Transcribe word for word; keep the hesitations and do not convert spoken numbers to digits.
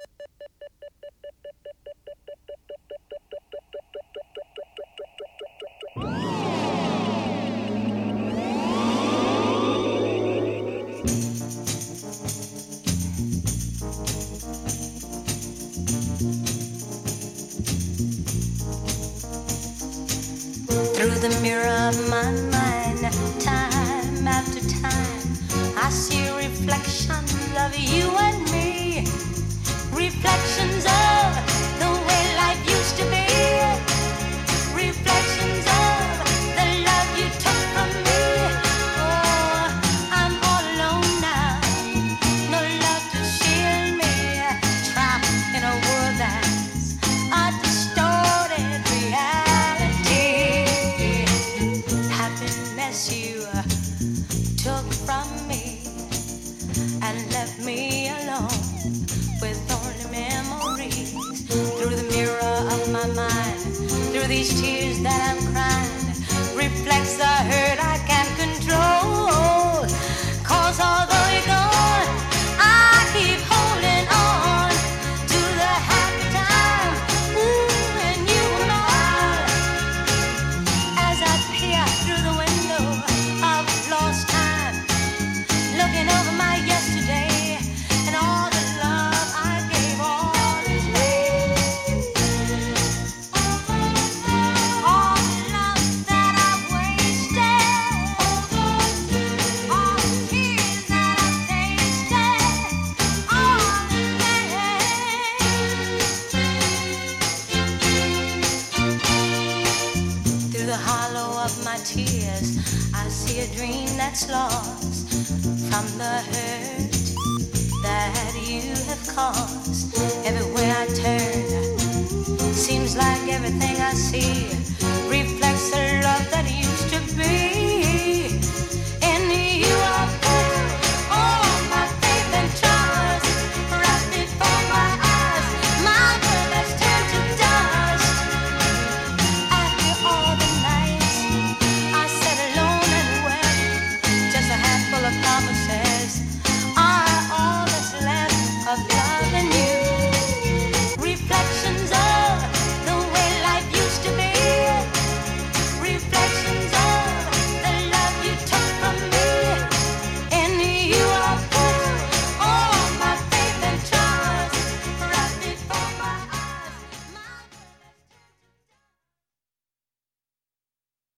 Through the mirror of my mind, time after time, I see reflections of you and me. Reflections of the way life used to be. Reflections of the love you took from me. Oh, I'm all alone now, no love to shield me. Trapped in a world that's a distorted reality. Happiness you took from me and left me alone with only memories. Through the mirror of my mind, through these tears that I'm crying, reflects the hurt I can't control. Cause although you're gone, I keep holding on to the happy time. Ooh, and you were mine. As I peer through the window of lost time, looking over my yesterday and all the love I gave all this day. All the love that I've wasted, all the tears that I've tasted, all the pain. Through the hollow of my tears, I see a dream that's lost from the hurt that you have caused. Everywhere I turn, seems like everything I see